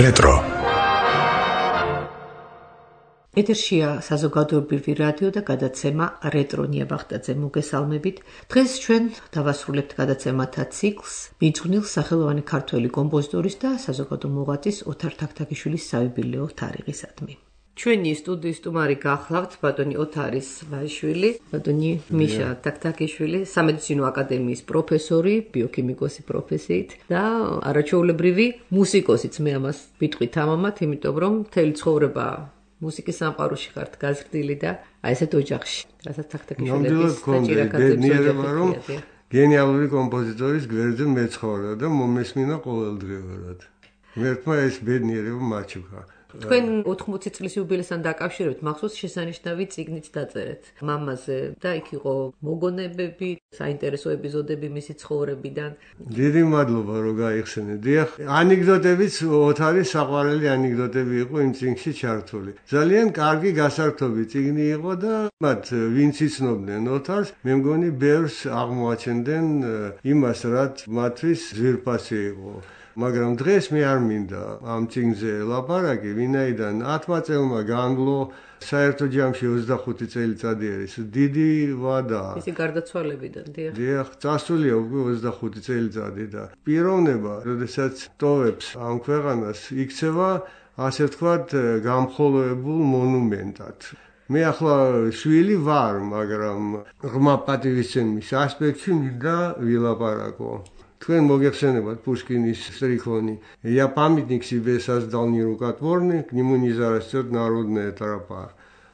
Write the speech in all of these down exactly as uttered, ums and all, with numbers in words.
Retro. ეთერშია საზოგადოებრივი რადიო და გადაცემა რეტრო ნიაბახტაძე მოგესალმებით. დღეს ჩვენ დავასრულებთ გადაცემათა ციკლს მიძღვნილ სახელოვანი ქართველი კომპოზიტორის და საზოგადო მოღვაწის ოთარ თაქთაქიშვილის საიუბილეო თარიღისადმი. ჩვენი სტუდიის სტუმარი გახლავთ ბატონი ოთარის ვაჟიშვილი, ბატონი მიშა თაქთაქიშვილი, სამედიცინო აკადემიის პროფესორი, ბიოქიმიკოსი პროფესიით და არაჩვეულებრივი მუსიკოსიც. მე ამას ვიტყვი თამამად, იმიტომ რომ მთელი ცხოვრება მუსიკის სამყაროში ხართ გაზრდილი და აი ესეთ ოჯახში, რასაც თაქთაქიშვილების დაჭირაკაცებს რომ გენიალური კომპოზიტორის გვერდზე მეცხოვრა და მომესმინა ყოველდღიურად. მერტმა ეს ბედნიერება მაჩუქა. თქვენ ოთხმოცი წლის იუბილესთან დაკავშირებით მახსოვს შესანიშნავი წიგნით დაწერეთ მამაზე და იქ იყო მოგონებები, საინტერესო ეპიზოდები მისი ცხოვრებიდან. დიდი მადლობა რომ გაიხსენეთ. დიახ, ანეკდოტებიც ოთარის საყვარელი ანეკდოტები იყო იმ წიგნში ჩართული. ძალიან კარგი გასართობი წიგნი იყო და მათ ვინც იცნობდნენ ოთარს, მე მგონი ბევრს აღმოაჩენდნენ იმას, რაც მათთვის ძვირფასი იყო. მაგრამ დღეს მე არ მინდა ამ წიგნზე ლაპარაკი, ვინაიდან ათმა წელმა განვლო, საერთო ჯამში ოცდახუთი წელიწადი არის დიდი ვადა. ისი გარდაცვალებიდან, დიახ. დიახ, წასულია უკვე ოცდახუთი წელიწადი და პიროვნება, როდესაც ტოვებს ამ ქვეყანას, იქცევა ასე ვთქვათ გამხოლოებულ მონუმენტად. მე ახლა შვილი ვარ, მაგრამ ღრმა პატივისცემის ასპექტში მინდა ვილაპარაკო. Თქვენ მოგეხსენებათ პუშკინის სტრიქონი. Я памятник себе создал не рукотворный, к нему не зарастет народная тропа.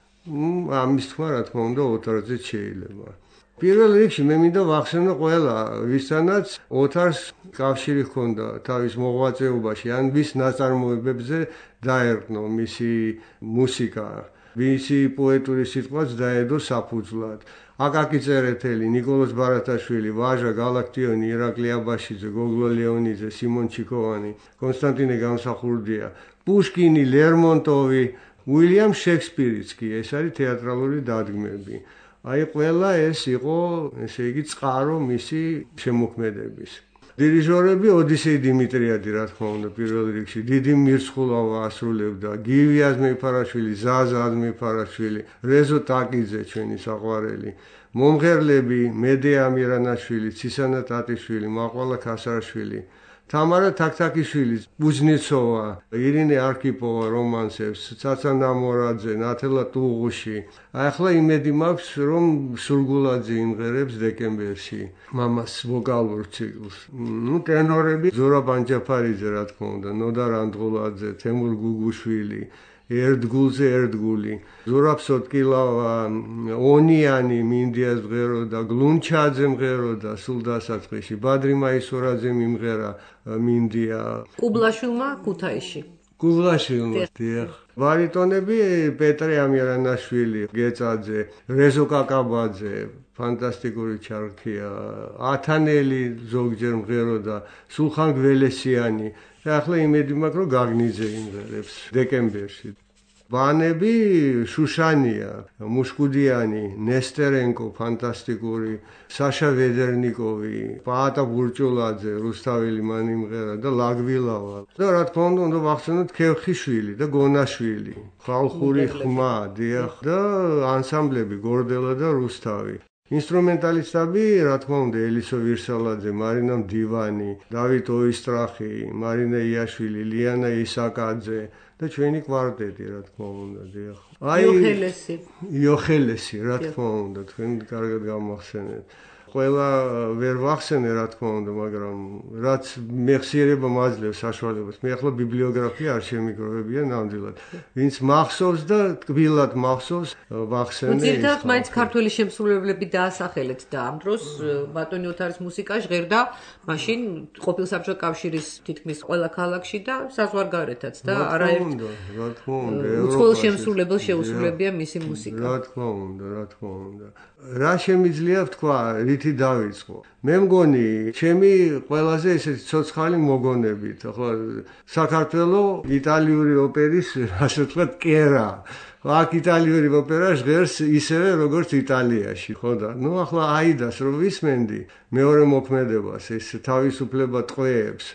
Ну, ამის თქმა რა თქმა უნდა ოთარზე შეიძლება. პირველ რიგში მე მინდა ვახსენო ყველა ვისთანაც ოთარს კავშირი ჰქონდა თავის მოღვაწეობაში, ან ვის ნაწარმოებებზე დაერკნო მისი მუსიკა, მისი პოეტური სიტყვაც დაედო საფუძვლად. აკაკი წერეთელი, ნიკოლოზ ბარათაშვილი, ვაჟა გალაქტიონი, ირაკლი აბაშიძე, გოგლო ლეონიძე, სიმონ ჩიქოვანი, კონსტანტინე გამსახურდია, პუშკინი, ლერმონტოვი, უილიამ შექსპირიც კი, ეს არის თეატრალური დადგმები. აი ყველა ეს იყო, ესე იგი, წყარო მისი შემოქმედების. დირიჟორები ოდისეი დიმიტრიადი, რა თქმა უნდა, პირველ რიგში, დიდი მირცხულავა ასრულებდა, გივი აზმეიფარაშვილი, ზაზა აზმეიფარაშვილი, რეზო ტაკიძე, ჩვენი საყვარელი, მომღერლები, მედე ამირანაშვილი, ცისანა ტატიშვილი, მაყვალა ქასარაშვილი, თამარა თაქთაქიშვილი, ბუზნიცოვა, ირინე არქიპოვა რომანსებს, ცაცა ნამორაძე, ნათელა ტუღუში. ახლა იმედი მაქვს, რომ სურგულაძე იმღერებს დეკემბერში მამას ვოკალურ ციკლს. ნუ ტენორები ზურაბ ანჯაფარიძე, რა თქმა უნდა, ნოდარ ანდღულაძე, თემურ გუგუშვილი, ერთგულზე ერთგული, ზურაბ სოტკილავა, ონიანი მინდიას მღეროდა, გლუნჩაძე მღეროდა სულ დასაწყისში, ბადრი მაისურაძე მიმღერა მინდია. კუბლაშვილმა ქუთაისში. კუბლაშვილმა, დიახ. ბარიტონები პეტრე ამირანაშვილი, გეწაძე, რეზო კაკაბაძე, ფანტასტიკური ჩარქია, ათანელი ზოგჯერ მღეროდა, სულხან გველესიანი. და ახლა იმედი მაქვს, რომ გაგნიძე იმღერებს დეკემბერში. ბანები შუშანია, მუშკუდიანი, ნესტერენკო, ფანტასტიკური, საშა ვედერნიკოვი, პაატა ბურჭულაძე, რუსთაველი მან იმღერა და ლაგვილავა. და რა თქმა უნდა, უნდა ვახსენოთ ქევხიშვილი და გონაშვილი, ხალხური ხმა, დიახ, და ანსამბლები გორდელა და რუსთავი. ინსტრუმენტალისტები, რა თქმა უნდა, ელისო ვირსალაძე, მარინა მდივანი, დავით ოისტრახი, მარინა იაშვილი, ლიანა ისაკაძე და ჩვენი კვარტეტი, რა თქმა უნდა, დიახ. აი იოხელესი. იოხელესი, რა თქმა უნდა, თქვენ კარგად გამახსენეთ. ყველა ვერ ვახსენე, რა თქმა უნდა, მაგრამ რაც მეხსიერება მაძლევს საშუალებას. მე ახლა ბიბლიოგრაფია არ შემიგროვებია ნამდვილად. ვინც მახსოვს და ტკბილად მახსოვს, ვახსენე. ძირითადად მაინც ქართველი შემსრულებლები დაასახელეთ და ამ დროს ბატონი ოთარის მუსიკა ჟღერდა მაშინ ყოფილ საბჭოთა კავშირის თითქმის ყველა ქალაქში და საზღვარგარეთაც და არაერთ რა თქმა უნდა, უცხოელ შემსრულებელს შეუსრულებია მისი მუსიკა. რა თქმა უნდა, რა თქმა უნდა. რა შემიძლია ვთქვა, რითი დავიწყო. მე მგონი, ჩემი ყველაზე ესეთი ცოცხალი მოგონებით, ახლა საქართველოს იტალიური ოპერის, ასე ვთქვათ, კერა. აქ იტალიური ოპერა ჟღერს ისევე როგორც იტალიაში, ხო და ნუ ახლა აიდას რომ ვისმენდი მეორე მოქმედებას, ეს თავისუფლება ტყვეებს,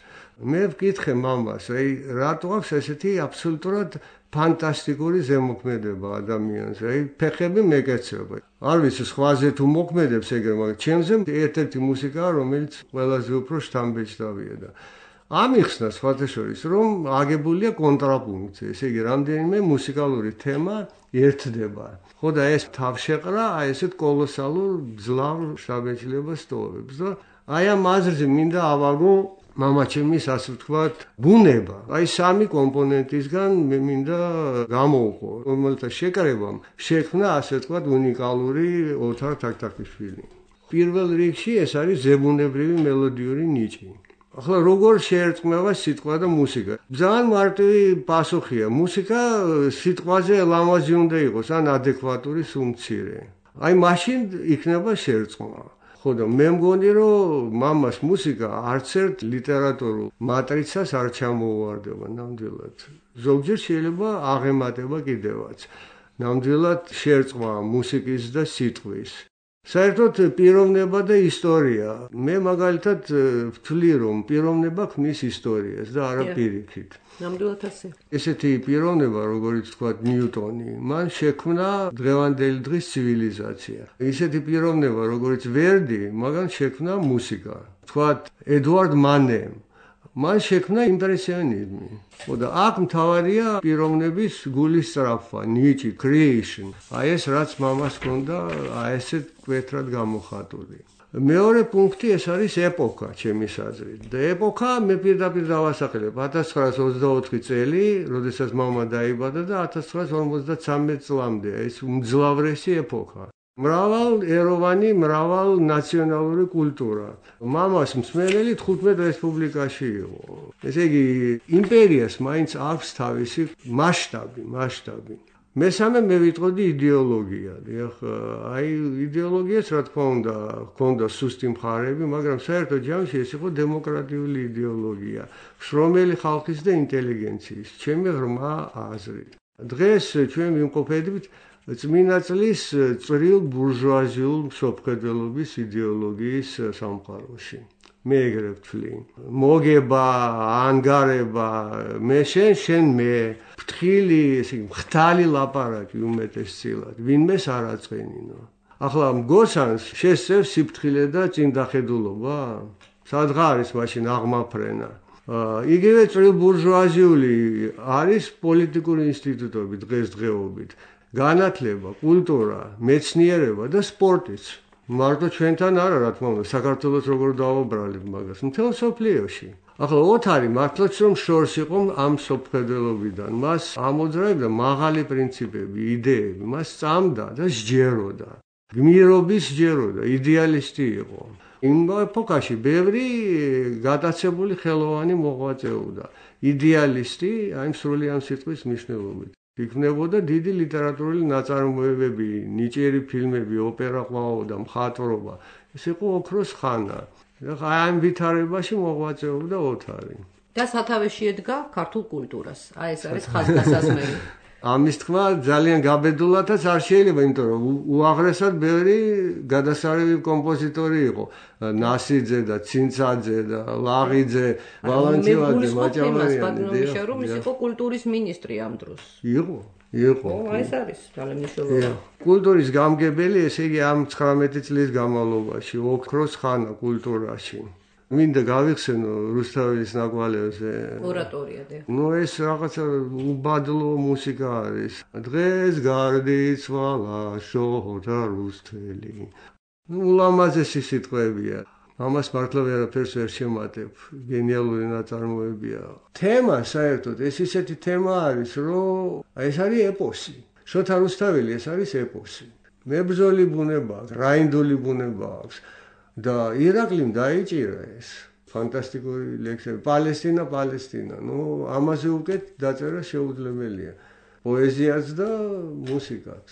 მე ვკითხე მამას, აი რატო აქვს ესეთი აბსოლუტურად ფანტასტიკური ზემოქმედება ადამიანს, აი ფეხები მეკეცება. არ ვიცი სხვაზე თუ მოქმედებს ეგრე, მაგრამ ჩემზე ერთ-ერთი მუსიკაა, რომელიც ყველაზე უფრო შთამბეჭდავია და ამიხსნა სხვათა შორის, რომ აგებულია კონტრაპუნქტი, ესე იგი რამდენიმე მუსიკალური თემა ერთდება. ხო და ეს თავშეყრა აი ესეთ კოლოსალურ ძლავ შთამბეჭდილებას ტოვებს და აი ამ აზრზე მინდა ავაგო მამაჩემის ასე ვთქვათ ბუნება. აი სამი კომპონენტისგან მე მინდა გამოვყო, რომელთა შეკრებამ შექმნა ასე ვთქვათ უნიკალური ოთარ თაქთაქიშვილი. პირველ რიგში ეს არის ზებუნებრივი მელოდიური ნიჭი. ახლა როგორ შეერწყმება სიტყვა და მუსიკა? ძალიან მარტივი პასუხია. მუსიკა სიტყვაზე ლამაზი უნდა იყოს ან ადეკვატური სუმცირე. აი მაშინ იქნება შერწყმა. ხო და მე მგონი რომ მამას მუსიკა არც ერთ ლიტერატურულ მატრიცას არ ჩამოუვარდება ნამდვილად. ზოგჯერ შეიძლება აღემატება კიდევაც. ნამდვილად შერწყმა მუსიკის და სიტყვის. საერთოდ პიროვნება და ისტორია. მე მაგალითად ვთვლი რომ პიროვნება ქმნის ისტორიას და არა პირიქით. ნამდვილად ასე. ესეთი პიროვნება, როგორიც ვთქვათ ნიუტონი, მან შექმნა დღევანდელი დღის ცივილიზაცია. ისეთი პიროვნება, როგორიც ვერდი, მაგან შექმნა მუსიკა. ვთქვათ ედუარდ მანემ, მან შექმნა იმპრესიონიზმი. ხო და აქ მთავარია პიროვნების გულის სწრაფვა, ნიჭი, creation. აი ეს რაც მამას ჰქონდა, აი ესეთ კვეთრად გამოხატული. მეორე პუნქტი ეს არის ეპოქა, ჩემის აზრით. და ეპოქა მე პირდაპირ დავასახელებ ათას ცხრაას ოცდაოთხი წელი, როდესაც მამა დაიბადა და ათას ცხრაას ორმოცდათვრამეტ წლამდე. ეს უმძლავრესი ეპოქა. მრავალეროვანი, მრავალ ნაციონალური კულტურა. მამას მსმენელი თხუთმეტ რესპუბლიკაში იყო. ესე იგი იმპერიას მაინც აქვს თავისი მასშტაბი, მასშტაბი. მესამე მე ვიტყოდი იდეოლოგია. დიახ, აი იდეოლოგიას რა თქმა უნდა, ჰქონდა სუსტი მხარეები, მაგრამ საერთო ჯამში ეს იყო დემოკრატიული იდეოლოგია, შრომელი ხალხის და ინტელიგენციის, ჩემი ღრმა აზრით. დღეს ჩვენ ვიმყოფებით წმინდა წლის წვრილ ბურჟუაზიულ მსოფლმხედველობის იდეოლოგიის სამყაროში. მე ეგრე ვთვლი. მოგება, ანგარება, მე შენ, შენ მე, ფრთხილი, ესე იგი მხთალი ლაპარაკი უმეტესწილად, ვინმეს არ აწყენინო. ახლა მგოსანს შესწევს სიფრთხილე და წინდახედულობა? სადღა არის მაშინ აღმაფრენა? იგივე წვრილ ბურჟუაზიული არის პოლიტიკური ინსტიტუტები დღესდღეობით. განათლება, კულტურა, მეცნიერება და სპორტიც. მარტო ჩვენთან არა, რა თქმა უნდა, საქართველოს როგორ დავაბრალებ მაგას, მთელ მსოფლიოში. ახლა ოთარი მართლაც რომ შორს იყო ამ მსოფლმხედველობიდან, მას ამოძრავებდა მაღალი პრინციპები, იდეები, მას სწამდა და სჯეროდა. გმირობის სჯეროდა, იდეალისტი იყო. იმ ეპოქაში ბევრი გადაცებული ხელოვანი მოღვაწეობდა. იდეალისტი, აი სრული ამ სიტყვის მნიშვნელობით. იქნებოდა დიდი ლიტერატურული ნაწარმოებები, ნიჭიერი ფილმები, ოპერა ყვაოდა, მხატვრობა. ეს იყო ოქროს ხანა. აი ამ ვითარებაში მოღვაწეობდა ოთარი. და სათავეში ედგა ქართულ კულტურას. აი ეს არის ხაზგასასმელი. ამის თქმა ძალიან გაბედულათაც არ შეიძლება, იმიტომ რომ უაღრესად ბევრი გადასარევი კომპოზიტორი იყო. ნასიძე და ცინცაძე და ლაღიძე, ვალანჩივაძე, მაჭავარიანი. რომ ის იყო კულტურის მინისტრი ამ დროს. იყო, იყო. ო, ეს არის ძალიან მნიშვნელოვანი. კულტურის გამგებელი, ესე იგი ამ ცხრამეტი წლის განმავლობაში, ოქროს ხანა კულტურაში. მინდა გავიხსენო რუსთაველის ნაკვალევზე ორატორია და ნუ ეს რაღაცა უბადლო მუსიკა არის. დღეს გარდიცვალა შოთა რუსთველი. ნუ ულამაზესი სიტყვებია. ამას მართლა ვერაფერს ვერ შემატებ. გენიალური ნაწარმოებია. თემა საერთოდ ეს ისეთი თემა არის, რომ ეს არის ეპოსი. შოთა რუსთაველი ეს არის ეპოსი. მებრძოლი ბუნება აქვს, რაინდული ბუნება აქვს. და ირაკლიმ დაიჭირა ეს ფანტასტიკური ლექსები. პალესტინა, პალესტინა. ნუ ამაზე უკეთ დაწერა შეუძლებელია. პოეზიაც და მუსიკაც.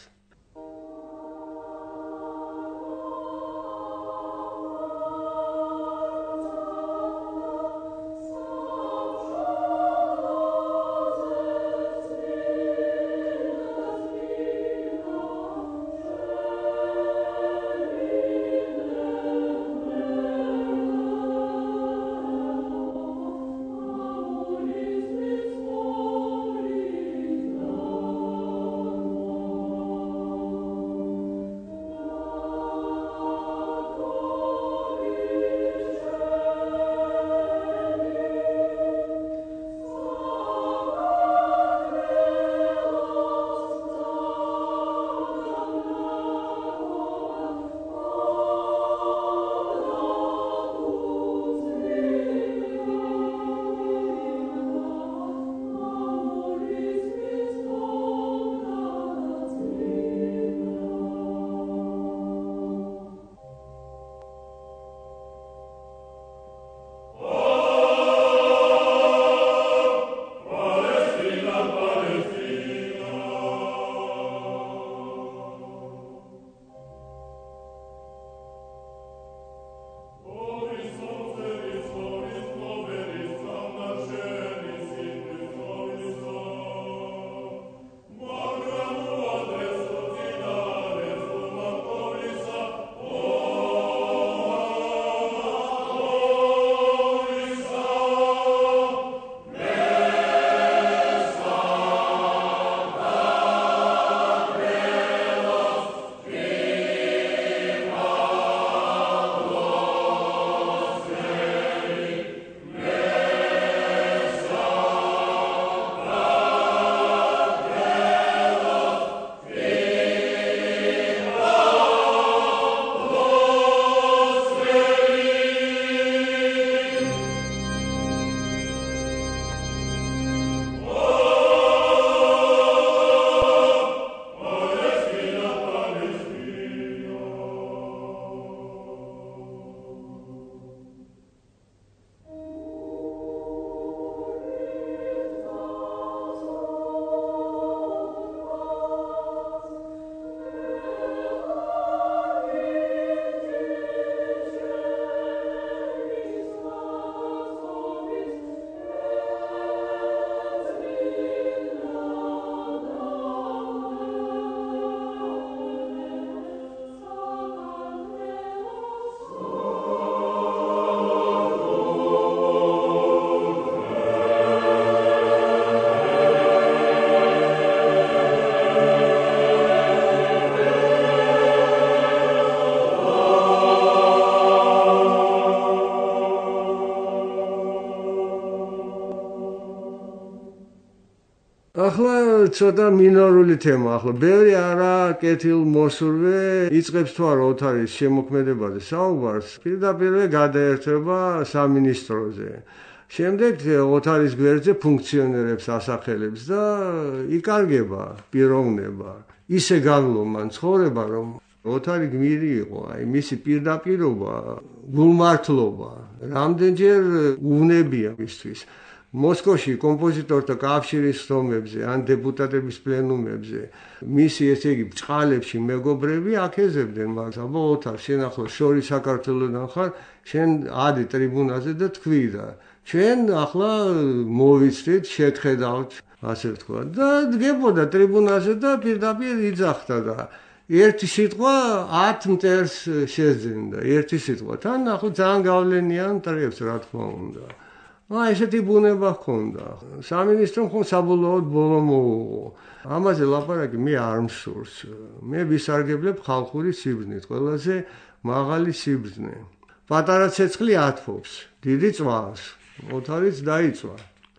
ახლა ცოტა მინორული თემა, ახლა ბევრი არა კეთილმოსურვე იწყებს თუ არა ოთარის შემოქმედებაზე საუბარს, პირდაპირ გადაერთვება სამინისტროზე. შემდეგ ოთარის გვერდზე ფუნქციონერებს ასახელებს და იკარგება პიროვნება. ისე განლომან ცხოვრება, რომ ოთარი გმირი იყო, აი მისი პირდაპირობა, გულმართლობა, რამდენჯერ უვნებია მისთვის. მოსკოვში კომპოზიტორთა კავშირის ხომებზე ან დეპუტატების პლენუმებზე მისი ესე იგი ბჭყალებში მეგობრები აქეზებდნენ მას. აბა ოთარ, შენ ახლა შორი საქართველოსთან ხარ, შენ ადი ტრიბუნაზე და თქვი და ჩვენ ახლა მოვიცდით, შეგხედავთ, ასე ვთქვა. და დგებოდა ტრიბუნაზე და პირდაპირ იძახდა და ერთი სიტყვა ათ მტერს შეძენდა, ერთი სიტყვა. თან ახლა ძალიან გავლენიან მტრებს, რა თქმა უნდა. აი ესეთი ბუნება ჰქონდა. სამინისტრომ ხომ საბოლოოდ ბოლო მოუღო. ამაზე ლაპარაკი მე არ მსურს. მე ვისარგებლებ ხალხური სიბრძნით, ყველაზე მაღალი სიბრძნე. პატარა ცეცხლი ათფობს, დიდი წვავს. ოთარიც დაიწვა.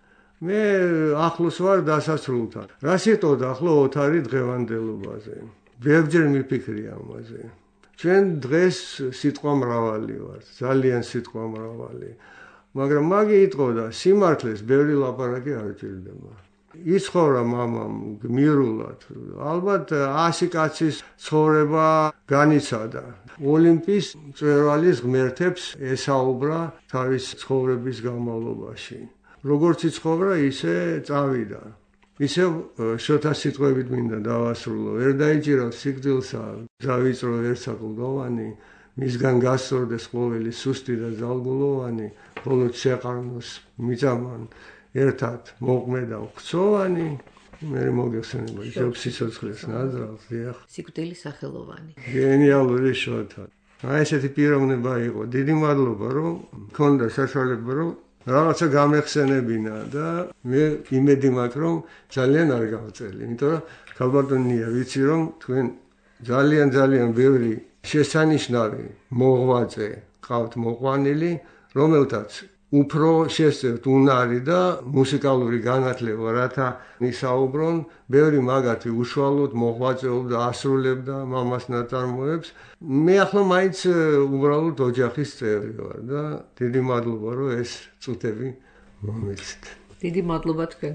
მე ახლოს ვარ დასასრულთან. რა სიტყვა ახლა ოთარი დღევანდელობაზე? ბევრჯერ მიფიქრი ამაზე. ჩვენ დღეს სიტყვა მრავალი ვართ, ძალიან სიტყვა მრავალი. მაგრამ მაგი იტყოდა, სიმართლეს ბევრი ლაპარაკი არ ჭირდება. იცხოვრა მამამ გმირულად. ალბათ ასი კაცის ცხოვრება განიცადა. ოლიმპის მწვერვალის ღმერთებს ესაუბრა თავის ცხოვრების განმავლობაში. როგორც იცხოვრა, ისე წავიდა. ისე შოთა სიტყვებით მინდა დავასრულო. ვერ დაიჭირავს სიკვდილსა, დავიწრო ერთსა კლდოვანი, მისგან გასწორდეს ყოველი სუსტი და ძალგულოვანი, ბოლოს შეყარნოს მიწამან ერთად მოყმედა ხცოვანი. მე მოგეხსენება ჟობს სიცოცხლეს ნაძრალს, დიახ. სიკვდილის სახელოვანი. გენიალური შოთა. აი ესეთი პიროვნება იყო. დიდი მადლობა, რომ მქონდა საშუალება, რომ რაღაცა გამეხსენებინა და მე იმედი მაქვს, რომ ძალიან არ გავწელი. იმიტომ რომ ქალბატონია ვიცი, რომ თქვენ ძალიან ძალიან ბევრი შესანიშნავი მოღვაწე ყავთ მოყვანილი, რომელთაც უფრო შესწევთ უნარი და მუსიკალური განათლება, რათა ისაუბრონ. ბევრი მაგათი უშუალოდ მოღვაწეობდა, ასრულებდა მამას ნაწარმოებს. მე ახლა მაინც უბრალოდ ოჯახის წევრი ვარ და დიდი მადლობა, რომ ეს წუთები მომეცით. დიდი მადლობა თქვენ.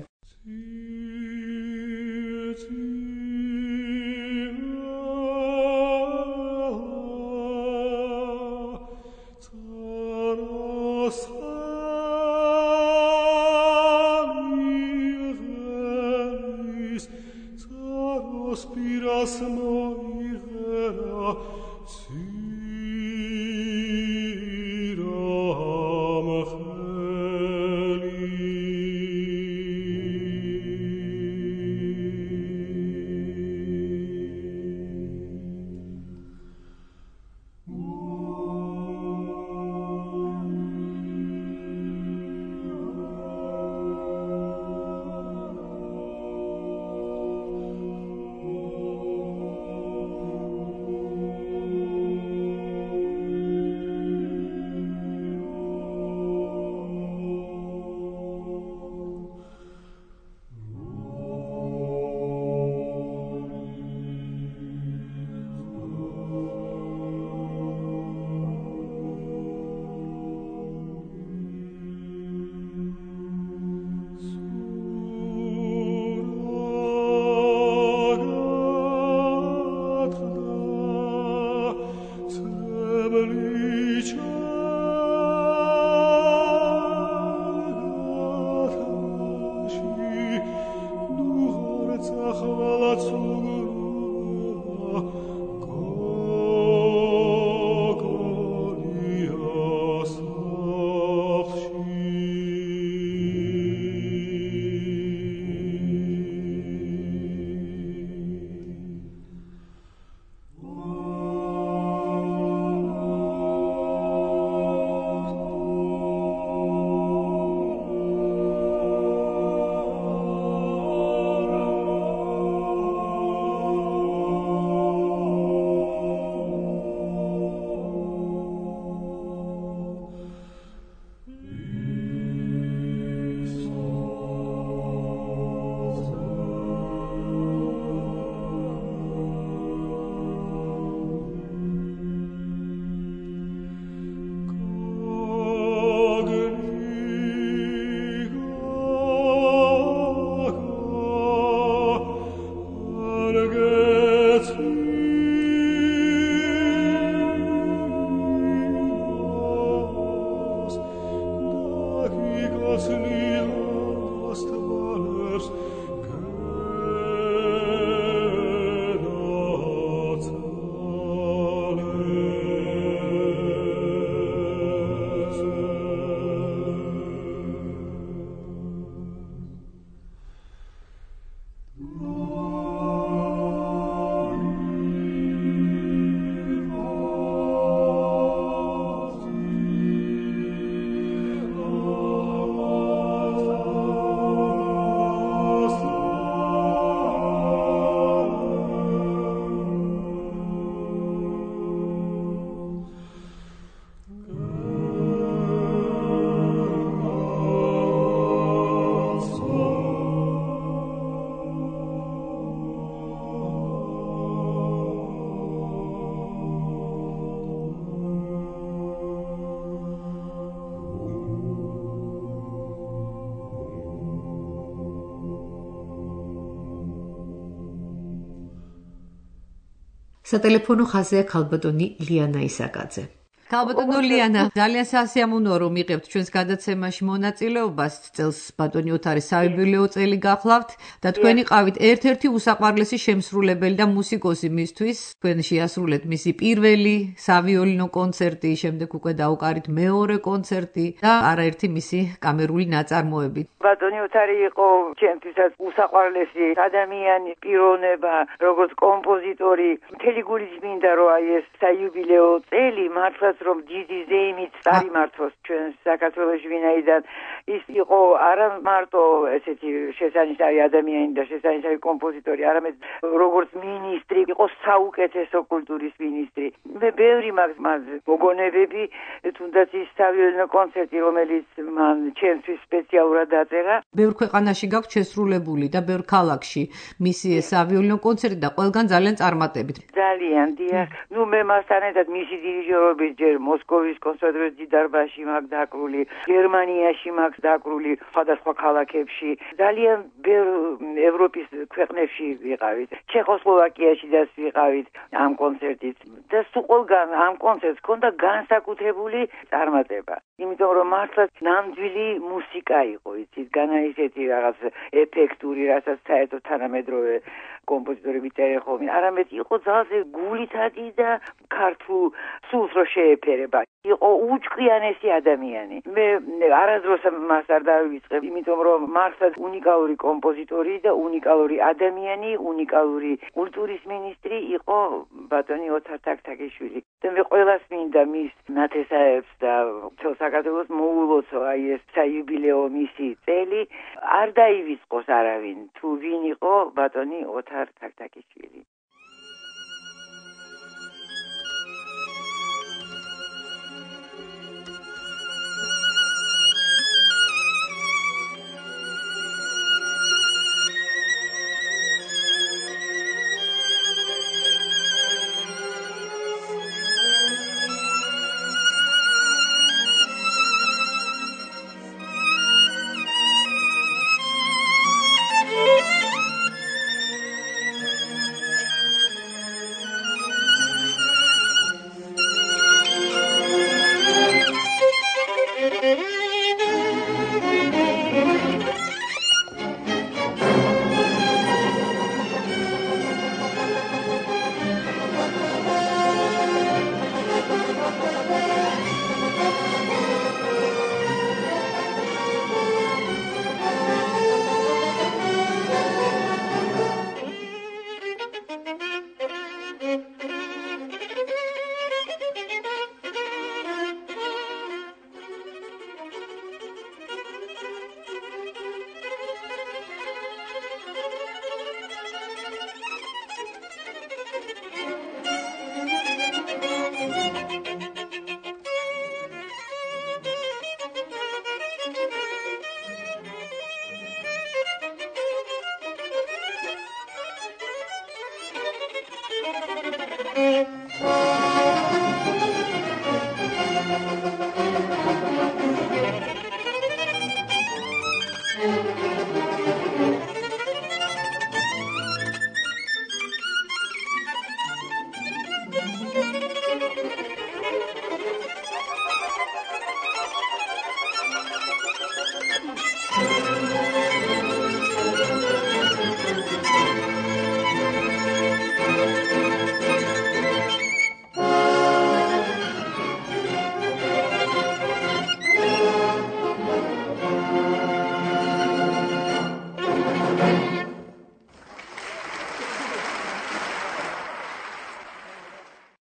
სატელეფონო ხაზია ქალბატონი ლიანა ისაკაძე. ქალბატონო ლიანა, ძალიან სასიამოვნოა რომ მიყევთ ჩვენს გადაცემაში მონაწილეობას. წელს ბატონი ოთარის საიუბილეო წელი გახლავთ და თქვენი ყავით ერთ-ერთი უსაყვარლესი შემსრულებელი და მუსიკოსი მისთვის. თქვენ შეასრულეთ მისი პირველი სავიოლინო კონცერტი, შემდეგ უკვე დაუკარით მეორე კონცერტი და არაერთი მისი კამერული ნაწარმოები. ბატონი ოთარი იყო ჩემთვისაც უსაყვარლესი ადამიანი, პიროვნება, როგორც კომპოზიტორი. მთელი გულით მინდა რომ აი ეს საიუბილეო წელი მართლაც რომ დიდი ზეიმით წარიმართოს ჩვენ საქართველოში, ვინაიდან ის იყო არა მარტო ესეთი შესანიშნავი ადამიანი და შესანიშნავი კომპოზიტორი, არამედ როგორც მინისტრი, იყო საუკეთესო კულტურის მინისტრი. მე ბევრი მაქვს მას მოგონებები, თუნდაც ის სავიოლინო კონცერტი, რომელიც მან ჩემთვის სპეციალურად დაწერა. ბევრ ქვეყანაში გაქვთ შესრულებული და ბევრ ქალაქში მისი ეს სავიოლინო კონცერტი და ყველგან ძალიან წარმატებით. ძალიან დიახ. ნუ მე მასთან ერთად მისი დირიჟორობით ჯერ მოსკოვის კონსერვატორიის დარბაზში მაქვს დაკრული, გერმანიაში მაქვს დაკრული, სხვადასხვა ქალაქებში. ძალიან ბევრ ევროპის ქვეყნებში ვიყავით. ჩეხოსლოვაკიაშიც ვიყავით ამ კონცერტით. და სულ ყველგან ამ კონცერტს ჰქონდა განსაკუთრებული წარმატება. იმიტომ რომ მართლაც ნამდვილი მუსიკა იყო, იცით, განა ისეთი რაღაც ეფექტური, რასაც საერთოდ თანამედროვე კომპოზიტორები წერენ ხოლმე, არამედ იყო ძალზე გულითადი და ქართულ სულს რო შეეფერება. იყო უჭკვიანესი ადამიანი. მე არასდროს მას არ დავივიწყებ, იმიტომ რომ მართლაც უნიკალური კომპოზიტორი და უნიკალური ადამიანი, უნიკალური კულტურის მინისტრი იყო ბატონი ოთარ თაქთაქიშვილი. და მე ყველას მინდა მის ნათესაებს და მთელ საქართველოს მოულოცო აი ეს საიუბილეო მისი წელი, არ დაივიწყოს არავინ თუ ვინ იყო ბატონი ოთარ თაქთაქიშვილი.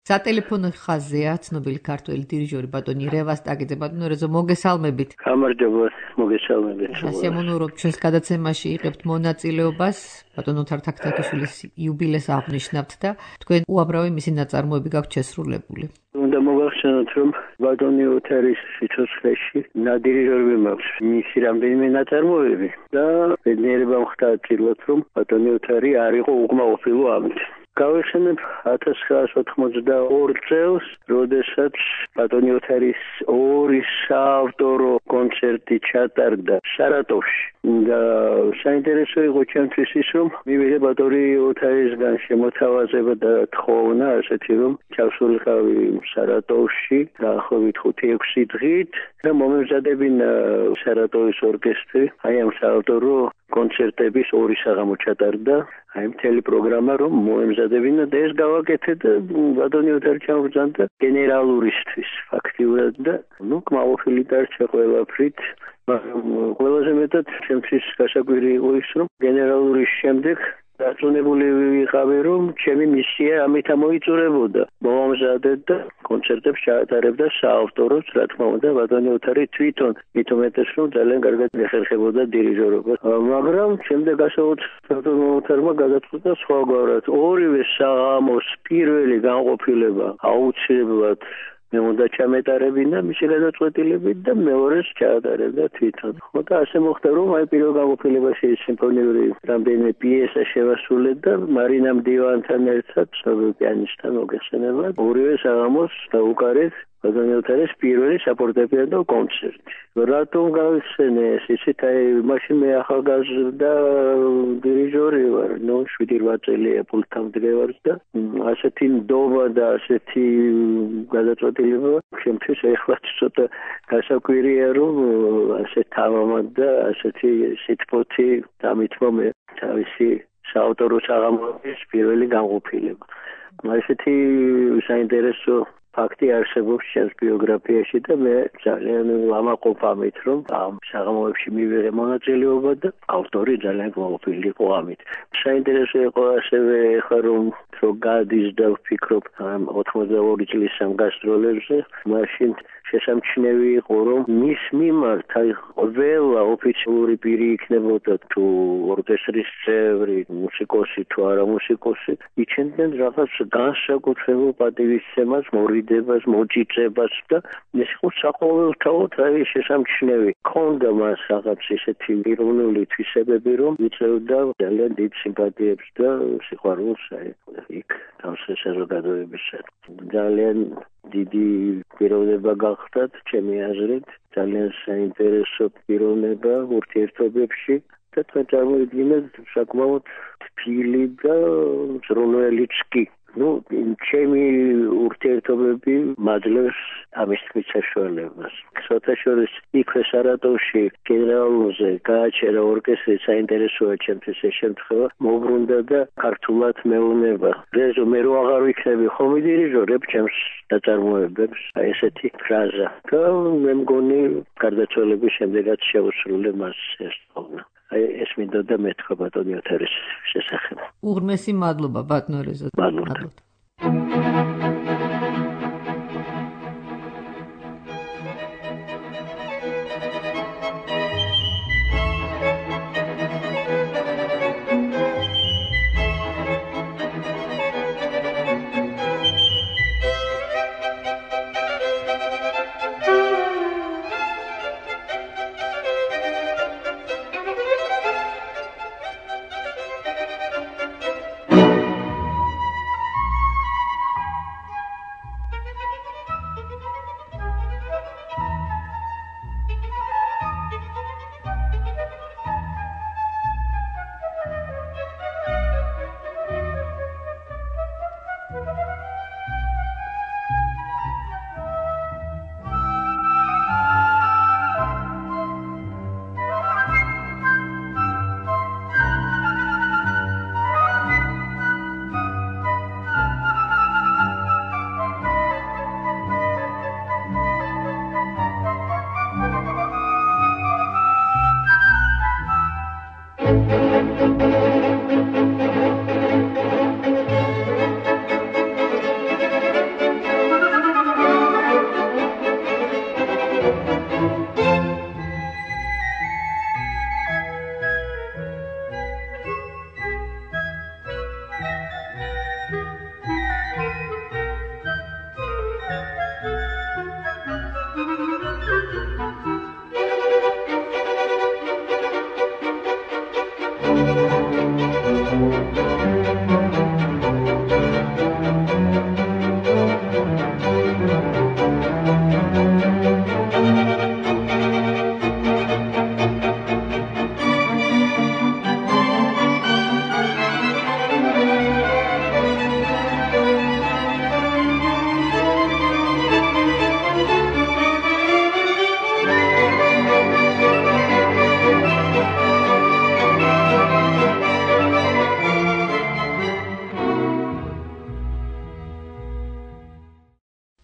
სატელეფონო ხაზია ცნობილი ქართველი დირიჟორი ბატონი რევასტაგიძე. ბატონო რეზო, მოგესალმებით. გამარჯობა, მოგესალმებით. სასიამოვნოა ჩვენს გადაცემაში იღებთ მონაწილეობას. ბატონო თართაქთაქიშვილის იუბილეს აღნიშნავთ და თქვენ უამრავი მისი ნაწარმოები გაქვთ შესრულებული. უნდა მოგახსენოთ, რომ ბატონი ოთარის სიცოცხლეში ნადირიჟორები მაქვს მისი რამდენიმე ნაწარმოები და ბედნიერება მხდართ ცდილობთ, რომ ბატონი ოთარი არ იყო უკმაყოფილო ამით. გავიხსენებ ათას ცხრაას ოთხმოცდაორ წელს, როდესაც ბატონი ოთარის ორი საავტორო კონცერტი ჩატარდა სარატოვში და საინტერესო იყო ჩემთვის ის, რომ მივიღე ბატონი ოთარისგან შემოთავაზება და თხოვნა, ასეთი რომ ჩავსულიყავი სარატოვში დაახლოებით ხუთი ექვსი დღით და მომემზადებინა სარატოვის ორკესტრი აი ამ საავტორო კონცერტების ორი საღამო ჩატარდა. აი მთელი პროგრამა რომ მოემზადებინა და ეს გავაკეთე და ბატონი ოთარი ჩამბრძანდა გენერალურისთვის ფაქტიურად და ნუ კმაყოფილი დარჩა ყველაფრით. მაგრამ ყველაზე მეტად ჩემთვის გასაკვირი იყო ის, რომ გენერალურის შემდეგ დაწუნებული ვიყავი, რომ ჩემი მისია ამით ამოიწურებოდა. მომამზადეთ და კონცერტებს ჩაატარებდა საავტოროც, რა თქმა უნდა, ბატონი ოთარი თვითონ, მithumetes რომ ძალიან კარგად ეხერხებოდა დირიჟორობას. მაგრამ შემდეგ ასეულთ ბატონი ოთარმა გადაწყვიტა სხვაგვარად. ორივე საღამოს პირველი განყოფილება აუცილებლად მე უნდა ჩამეტარებინა მისი გადაწყვეტილებით და მეორეს ჩაატარებდა თვითონ. ხო და ასე მოხდა, რომ აი პირველ განყოფილებაში სიმფონიური რამდენიმე პიესა შევასრულეთ და მარინამ დივანთან ერთად პიანისტთან მოგეხსენებათ ორივე საღამოს დაუკარეთ ბატონი ოთარის პირველი საფორტეპიანო კონცერტი. რატომ გავიხსენე ეს? იცით, აი მაშინ მე ახალგაზრდა დირიჟორი ვარ, ნუ შვიდი რვა წელია პულტამდე ვარ და ასეთი ნდობა და ასეთი გადაწყვეტილება ჩემთვის ეხლაც ცოტა გასაკვირია, რომ ასე თავამად და ასეთი სიტყვოთი დამითმო მე თავისი საავტორო საღამოების პირველი განყოფილება. ასეთი საინტერესო ფაქტი არსებობს ჩემს ბიოგრაფიაში და მე ძალიან ვამაყობ ამით, რომ ამ საღამოებში მივიღე მონაწილეობა და ავტორი ძალიან გმოყოფილი იყო ამით. საინტერესო იყო ასევე ახლა რომ რო გადის და ვფიქრობ ამ ოთხმოცდაორი წლის ამ გასტროლებზე, მაშინ შესამჩნევი იყო, რომ მის მიმართ აი ყველა ოფიციალური პირი იქნებოდა თუ ორკესტრის წევრი, მუსიკოსი თუ არა მუსიკოსი, იჩენდნენ რაღაც განსაკუთრებულ პატივისცემას, მორიდებას, მოწიწებას და ეს იყო საყოველთაოდ აი შესამჩნევი. ქონდა მას რაღაც ისეთი პიროვნული თვისებები, რომ იწევდა ძალიან დიდ სიმპათიებს და სიყვარულს აი იქ თავს საზოგადოებისას. ძალიან დიდი პიროვნება გახდათ, ჩემი აზრით, ძალიან საინტერესო პიროვნება ურთიერთობებში და თქვენ წარმოვიდგინეთ საკმაოდ თბილი და ზრუნველიც კი. ნუ ჩემი ურთიერთობები მაძლევს ამის თქმის საშუალებას. ხოთაშორის იქვე სარატოვში გენერალურზე გააჩერა ორკესტრი, საინტერესოა ჩემთვის ეს შემთხვევა, მოbrunდა და ქართულად მეუნება. რეზო მე რო აღარ ვიქნები ხომი დირიჟორებ ჩემს ნაწარმოებებს, აი ესეთი ფრაზა. და მე მგონი გარდაცვალების შემდეგაც შეუსრულე მას ეს თხოვნა. აი ეს მინდოდა მეთქვა ბატონი ოთარის შესახებ. უღრმესი მადლობა ბატონო რეზო. მადლობა.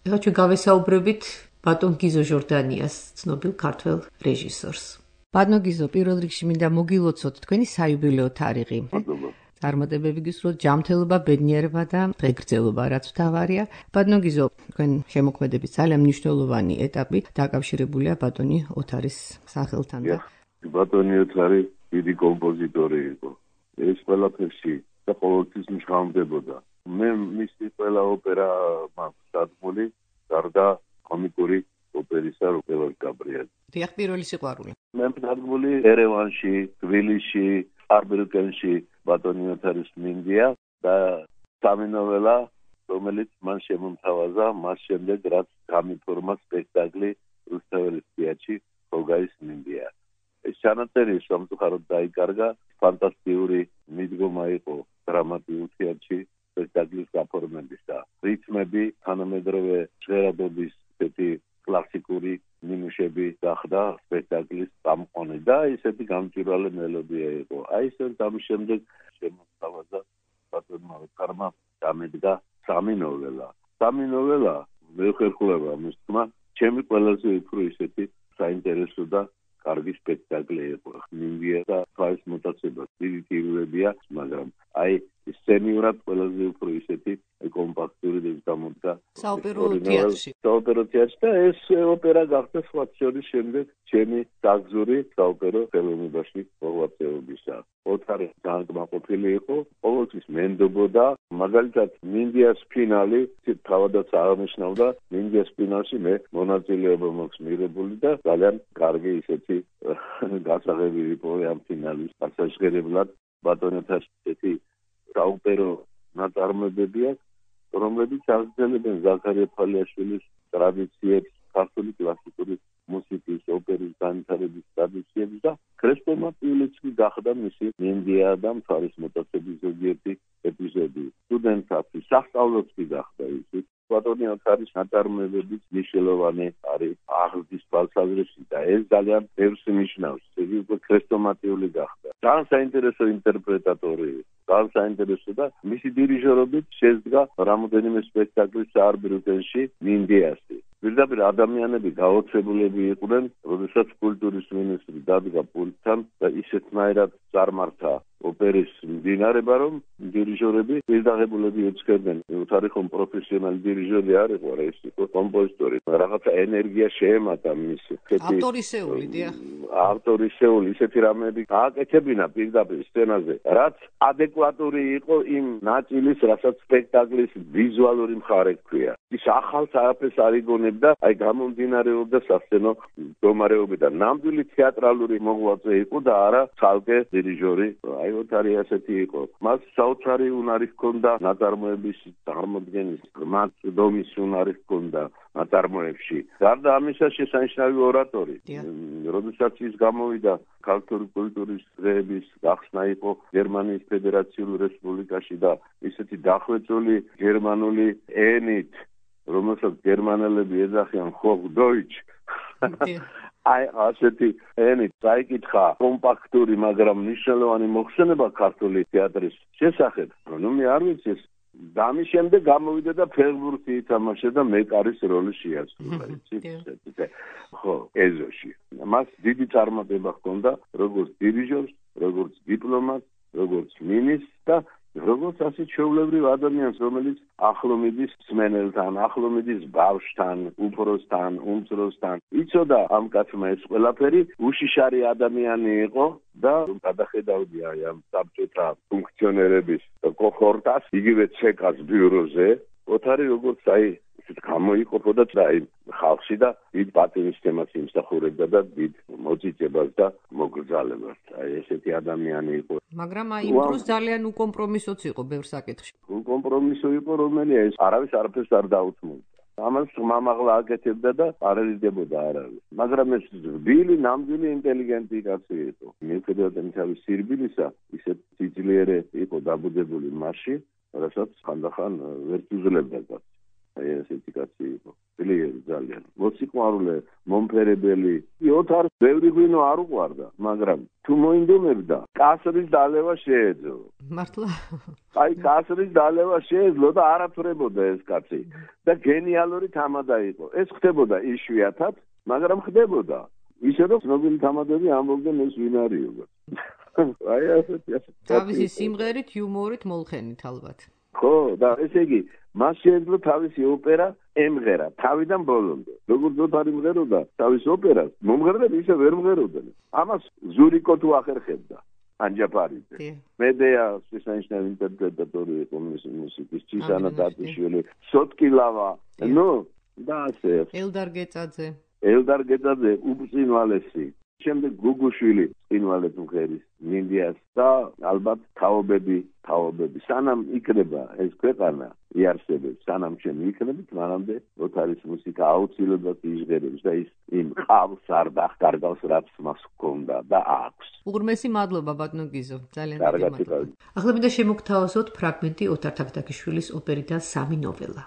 ეხლა ჩვენ გავესაუბრებით ბატონ გიზო ჟორდანიას, ცნობილ ქართველ რეჟისორს. ბატონ გიზო, პირველ რიგში მინდა მოგილოცოთ თქვენი საიუბილეო თარიღი. წარმატებები გისურვოთ, ჯანმრთელობა, ბედნიერება და ღირსება, რაც მთავარია. ბატონ გიზო, თქვენ შემოქმედების ძალიან მნიშვნელოვანი ეტაპი დაკავშირებულია ბატონი ოთარის სახელთან და ბატონი ოთარი დიდი კომპოზიტორი იყო. ეს ყველაფერში და ყოველთვის მშრომდებოდა. მე მისი ყველა ოპერა მაქვს დადგმული, გარდა კომიკური ოპერისა, როგორც გაბრიელი. დიახ, პირველი სიყვარული. მე დადგმული ერევანში, თბილისში, არბერკენში ბატონი ოთარის მინდია და სამი ნოველა, რომელიც მან შემომთავაზა, მას შემდეგ რაც გამიფორმა სპექტაკლი რუსთაველის თეატრში ხოგაის მინდია. ეს ჩანაწერი სამწუხაროდ დაიკარგა, ფანტასტიკური მიდგომა იყო დრამატიულ თეატრში სპექტაკლის გაფორმებისა. რიტმები თანამედროვე ჟღერადობის ესეთი კლასიკური ნიმუშები გახდა სპექტაკლის წამყვანი და ისეთი გამჭვირვალე მელოდია იყო. აი ეს ამის შემდეგ შემოთავაზა ბატონმა ოთარმა დამედგა სამი ნოველა. სამი ნოველა მეხერხულება მის თქმა, ჩემი ყველაზე უფრო ისეთი საინტერესო და კარგი სპექტაკლი იყო. მინდია და ფაის მოტაცება დიდი ტირულებია, მაგრამ აი სცენიურად ყველაზე უფრო ისეთი კომპაქტური და გამოდგა საოპერო თეატრში. საოპერო თეატრში და ეს ოპერა გახდა სხვა შორის შემდეგ ჩემი დაგზური საოპერო ხელოვნებაში მოღვაწეობისა. ოთარი ძალიან კმაყოფილი იყო, ყოველთვის მენდობოდა, მაგალითად მინდიას ფინალი თავადაც აღნიშნავდა, მინდიას ფინალში მე მონაწილეობა მაქვს მიღებული და ძალიან კარგი ისეთი გასაღები იყო ამ ფინალის გასაჟღერებლად. ბატონ ოთარს ესეთი საოპერო ნაწარმოებები აქვს, რომლებიც აღძლებენ ზაქარია ფალიაშვილის ტრადიციებს, ქართული კლასიკური მუსიკის, ოპერის განვითარების ტრადიციებს და ქრესტომატიულიც გახდა მისი მინდია და მთვარის მოტაცების ზოგიერთი ეპიზოდი. სტუდენტთათვის სასწავლოც გახდა ის. ბატონი ოთარის ნაწარმოებების მნიშვნელოვანი არის აღზრდის თვალსაზრისით და ეს ძალიან ბევრს ნიშნავს. იგი უკვე ქრესტომატიული გახდა. ძალიან საინტერესო ინტერპრეტატორი, ძალიან საინტერესო და მისი დირიჟორობით შედგა რამოდენიმე სპექტაკლი საარბრუკენში მინდიასი. პირდაპირ ადამიანები გაოცებულები იყვნენ, როდესაც კულტურის მინისტრი დადგა პულტთან და ისეთნაირად წარმართა ოპერის მდინარება, რომ დირიჟორები პირდაღებულები ეცქებდნენ. ოთარი ხომ პროფესიონალი დირიჟორი არ იყო, რა ის იყო კომპოზიტორი. რაღაცა ენერგია შეემატა მის ავტორისეული, დიახ. ავტორისეული ისეთი რამეები გააკეთებინა პირდაპირ სცენაზე, რაც ადეკვატური იყო იმ ნაწილის, რასაც სპექტაკლის ვიზუალური მხარე ჰქვია. ის ახალს არაფერს არ იგონებდა, აი გამომდინარეობდა სასცენო მდგომარეობიდან. ნამდვილი თეატრალური მოღვაწე იყო და არა ცალკე დირიჟორი. აი ოთარი ასეთი იყო. მას საოცარი უნარი ჰქონდა ნაწარმოების წარმოდგენის, მათ დომის უნარი ჰქონდა ნაწარმოებში. გარდა ამისა შესანიშნავი ორატორი. როდესაც ის გამოვიდა ქართული კულტურის დღეების გახსნა იყო გერმანიის ფედერაციულ რესპუბლიკაში და ისეთი დახვეწული გერმანული ენით, რომელსაც გერმანელები ეძახიან ჰოხდოიჩ. აი ასეთი ენით წაიკითხა კომპაქტური, მაგრამ მნიშვნელოვანი მოხსენება ქართული თეატრის შესახებ. ნუ მე არ ვიცი ეს და ამის შემდეგ გამოვიდა და ფეხბურთი ითამაშა და მეკარის როლი შეასრულა, იცით? ხო, ეზოში. მას დიდი წარმატება ჰქონდა როგორც დირიჟორს, როგორც დიპლომატს, როგორც მინისტრს და როგორც ასე ჩვეულებრივ ადამიანს, რომელიც ახლო მიდის მსმენელთან, ახლო მიდის ბავშვთან, უფროსთან, უმცროსთან. იცოდა ამ კაცმა ეს ყველაფერი, უშიშარი ადამიანი იყო და გადახედავდია ამ საბჭოთა ფუნქციონერების კოჰორტას, იგივე ცეკას ბიუროზე. ოთარი როგორც აი გამოიყოფოდა აი ხალხში და დიდ პატივისცემას იმსახურებდა და დიდ მოწიწებას და მოგრძალებას. აი ესეთი ადამიანი იყო. მაგრამ აი იმ დროს ძალიან უკომპრომისოც იყო ბევრ საკითხში. უკომპრომისო იყო, რომელია ეს არავის არაფერს არ დაუთმობდა. ამას მამაღლა აკეთებდა და არ ერიდებოდა არავის. მაგრამ ეს ძვილი, ნამდვილი ინტელიგენტი კაცი იყო. მიუხედავად თავის სირბილისა, ისეთ სიძლიერე იყო დაბუდებული მასში, რასაც ხანდახან ვერ უძლებდა. აი ესეთი კაცი იყო. ძლიერი ძალიან. მოციყვარულე, მომფერებელი. ოთარ ბევრი ღვინო არ უყვარდა, მაგრამ თუ მოინდომებდა, კასრის დალევა შეეძლო. მართლა? აი კასრის დალევა შეეძლო და არაფრებოდა ეს კაცი. და გენიალური თამადა იყო. ეს ხდებოდა იშვიათად, მაგრამ ხდებოდა. ისე რომ ცნობილი თამადები ამბობდნენ ეს ვინ არის უბრალოდ. აი ასეთი ასეთი. თავისი სიმღერით, იუმორით მოლხენით ალბათ. ხო, და ესე იგი, მას შეეძლო თავისი ოპერა ემღერა, თავიდან ბოლომდე. როგორც ოთარ იმღეროდა თავის ოპერას, მომღერლები ისე ვერ მღეროდნენ. ამას ზურიკო თუ ახერხებდა. ანჯაფარიძე. მედეა შესანიშნავი ინტერპრეტატორი იყო მუსიკის, ჩისანა დათიშვილი, სოტკილავა, ნუ და ასე. ელდარ გეწაძე. ელდარ გეწაძე უბრწინვალესი. შემდეგ გუგუშვილი წინვალეთ მღერის მინდიას და ალბათ თაობები თაობები სანამ იქნება ეს ქვეყანა იარსებებს სანამ ჩვენ ვიქნებით მანამდე ოთარის მუსიკა აუცილებლად იჟღერებს და ის იმ ყავს არ დახკარგავს რაც მას ჰქონდა და აქვს. უღრმესი მადლობა ბატონო გიზო, ძალიან დიდი მადლობა. ახლა მინდა შემოგთავაზოთ ფრაგმენტი ოთარ თაქთაქიშვილის ოპერიდან სამი ნოველა.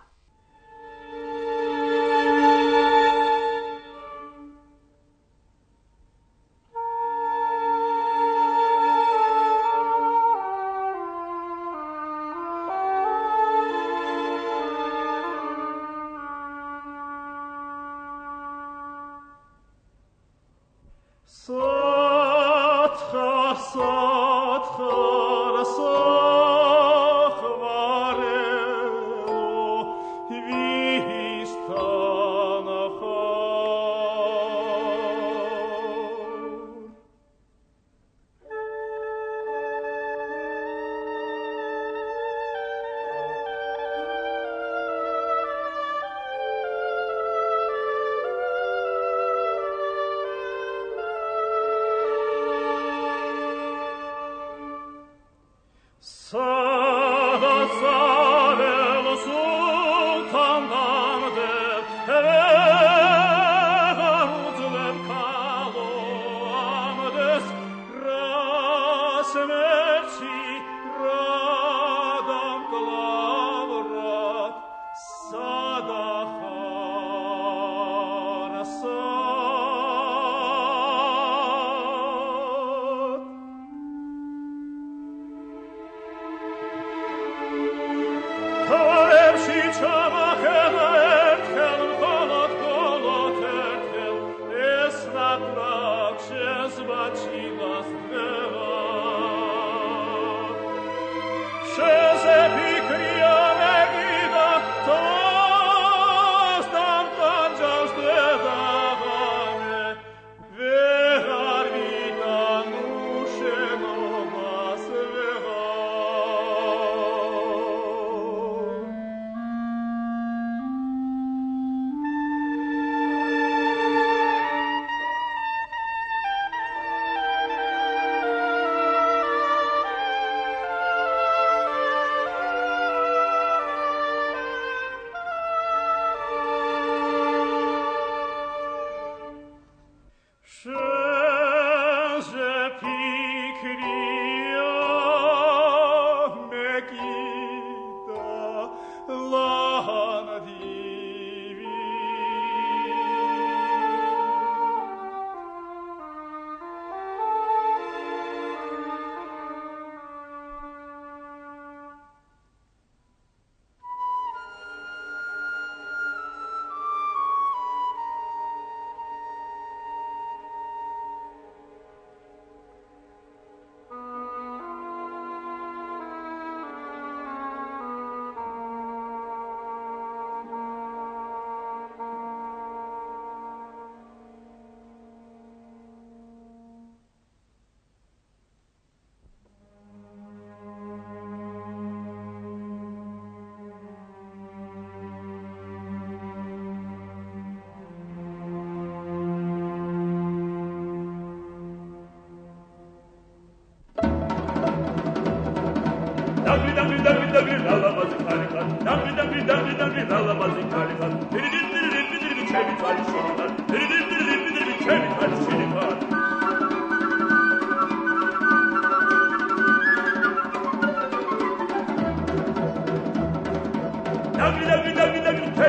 Davide, Davide, Davide,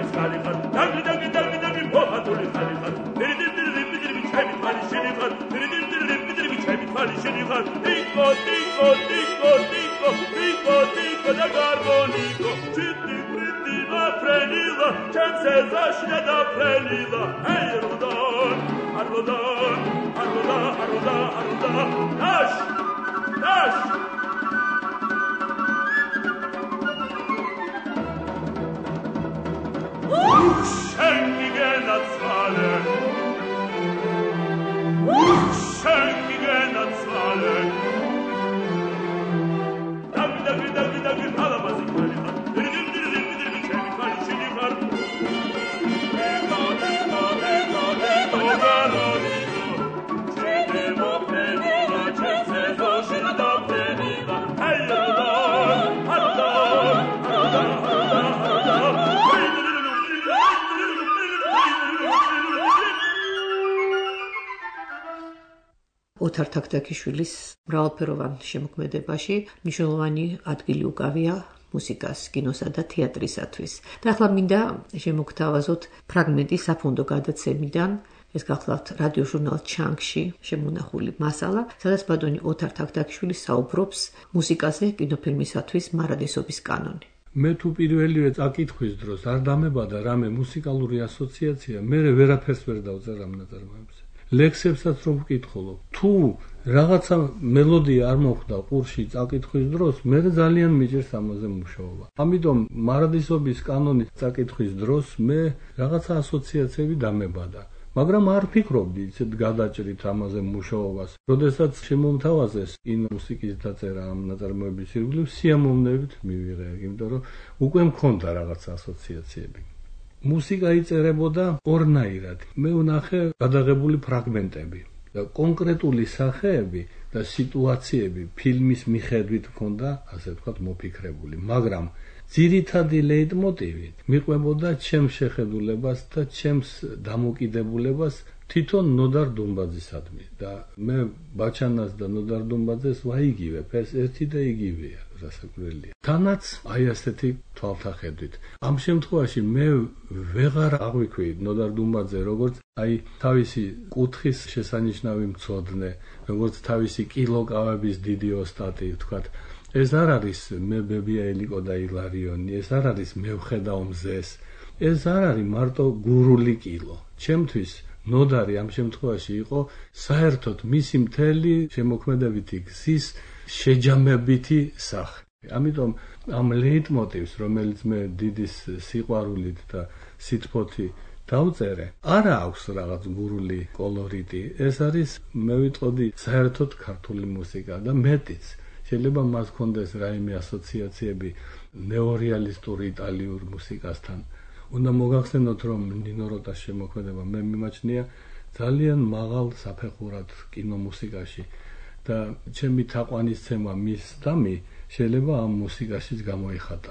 ოთარ თაქთაქიშვილის მრავალფეროვან შემოქმედებაში მნიშვნელოვანი ადგილი უკავია მუსიკას, კინოსა და თეატრისათვის. და ახლა მინდა შემოგთავაზოთ ფრაგმენტი საფონდო გადაცემიდან, ეს გახლავთ რადიოჟურნალ ჩანგში შემონახული მასალა, სადაც ბატონი ოთარ თაქთაქიშვილი საუბრობს მუსიკაზე კინოფილმისათვის მარადესობის კანონი. მე თუ პირველივე წაკითხვის დროს არ დამებადა რამე მუსიკალური ასოციაცია, მე ვერაფერს ვერ დავწერა ამ ნაწარმოებზე. ლექსებსაც რომ ვკითხულობ, თუ რაღაცა მელოდია არ მოხდა ყურში წაკითხვის დროს, მე ძალიან მიჭირს ამაზე მუშაობა. ამიტომ მარადისობის კანონის წაკითხვის დროს მე რაღაცა ასოციაციები დამებადა. მაგრამ არ ფიქრობდი ისეთ გადაჭრით ამაზე მუშაობას. როდესაც შემომთავაზეს კინომუსიკის დაწერა ამ ნაწარმოების ირგვლივ, სიამოვნებით მივიღე, იმიტომ რომ უკვე მქონდა რაღაცა ასოციაციები. მუსიკა იწერებოდა ორნაირად. მე ვნახე გადაღებული ფრაგმენტები და კონკრეტული სახეები და სიტუაციები ფილმის მიხედვით მქონდა, ასე ვთქვათ, მოფიქრებული, მაგრამ ძირითადი ლეიტმოტივი მიყვებოდა ჩემს შეხედულებას და ჩემს დამოკიდებულებას თვითონ ნოდარ დუმბაძისადმი და მე ბაჩანას და ნოდარ დუმბაძეს ვაიგივებ, ეს ერთი და იგივეა, რასაკვირველია. თანაც აი ასეთი თვალთახედვით. ამ შემთხვევაში მე ვეღარ აღვიქვი ნოდარ დუმბაძე როგორც აი თავისი კუთხის შესანიშნავი მცოდნე, როგორც თავისი კილოკავების დიდი ოსტატი, ვთქვათ. ეს არ არის მე ბებია ელიკო და ილარიონი, ეს არ არის მე ვხედავ მზეს, ეს არ არის მარტო გურული კილო. ჩემთვის ნოდარი ამ შემთხვევაში იყო საერთოდ მისი მთელი შემოქმედებითი გზის შეჯამებითი სახე. ამიტომ ამ ლეიტმოტივს, რომელიც მე დიდი სიყვარულით და სითბოთი დავწერე, არა აქვს რაღაც გურული კოლორიტი, ეს არის, მე ვიტყოდი, საერთოდ ქართული მუსიკა და მეტიც. შეიძლება მას ქონდეს რაიმე ასოციაციები ნეორეალისტური იტალიურ მუსიკასთან. უნდა მოგახსენოთ, რომ ნინო როტას შემოქმედება მე მიმაჩნია ძალიან მაღალ საფეხურად კინომუსიკაში და ჩემი თაყვანისცემა მის დამი შეიძლება ამ მუსიკაშიც გამოიხატა.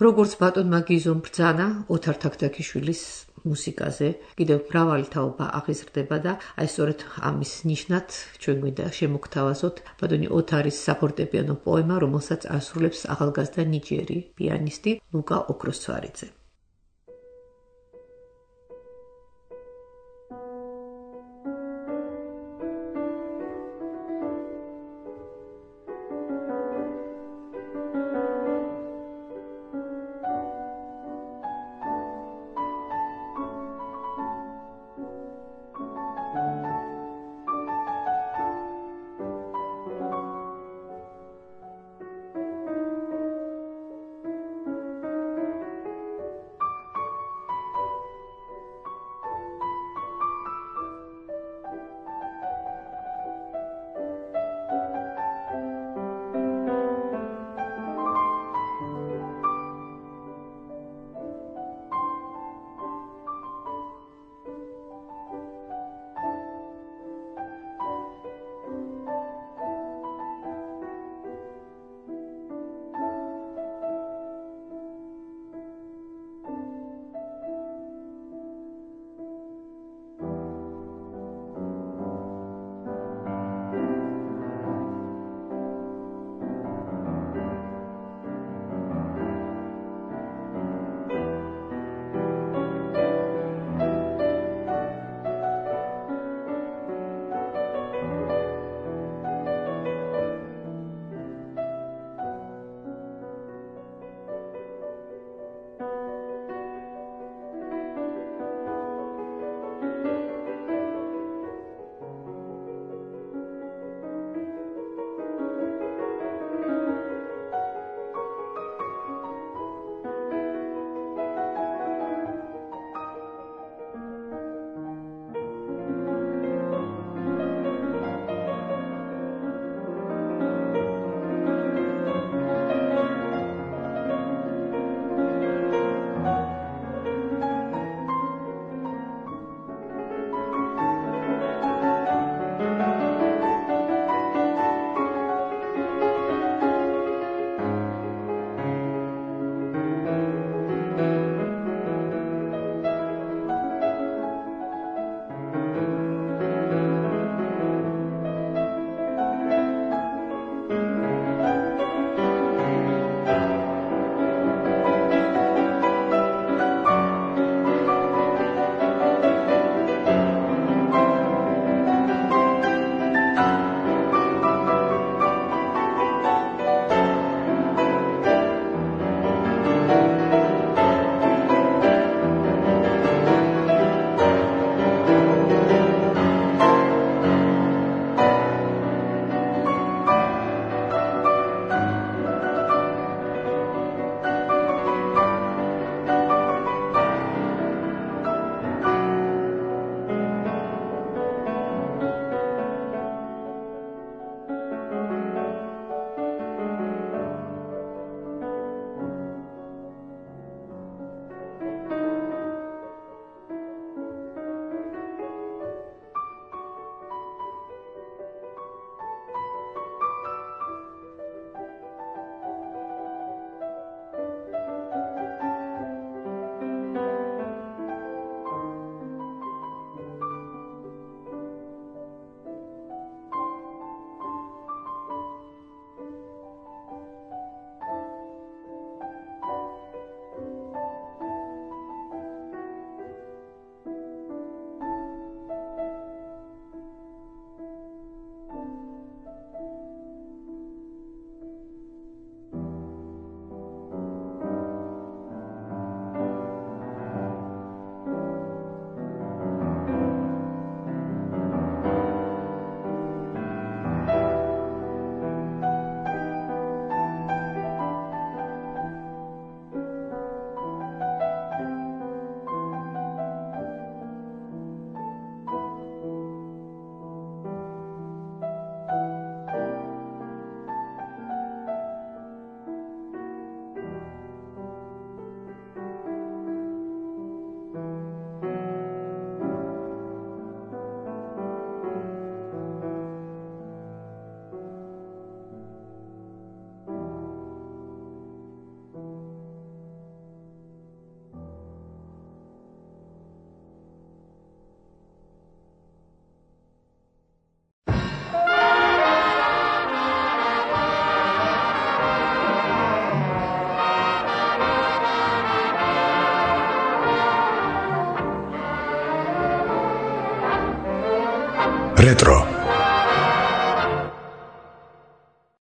როგორც ბატონმა გიზომ ბრძანა ოთარ თაქთაქიშვილის მუსიკაზე კიდევ მრავალი თაობა აღიზრდება და აი სწორედ ამის ნიშნად ჩვენ გვინდა შემოგთავაზოთ ბატონი ოთარის საფორტეპიანო პოემა, რომელსაც ასრულებს ახალგაზრდა ნიჭიერი პიანისტი ლუკა ოქროსცვარიძე. Retro